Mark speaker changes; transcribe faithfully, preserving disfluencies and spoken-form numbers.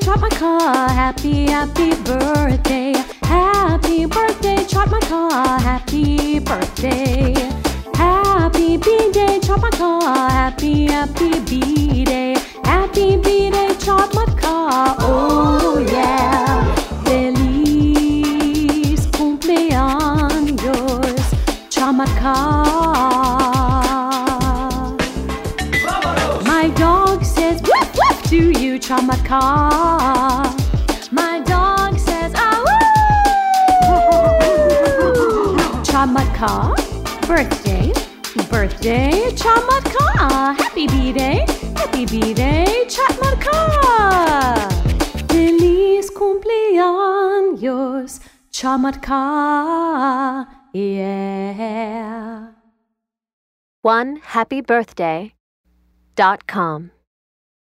Speaker 1: Chamatka, happy, happy birthday. Happy birthday, Chamatka, happy birthday. Happy B-Day, Chamatka, happy, happy B-Day. Happy B-Day, Chamatka, oh yeah. Feliz cumpleaños, Chamatka. My dog says woof woof to you, Chamatka. My dog says ah woo. Chamatka, birthday, birthday, Chamatka. Happy B-Day, happy B-Day, Chamatka. Feliz cumpleaños, Chamatka, yeah.
Speaker 2: One happy birthday dot com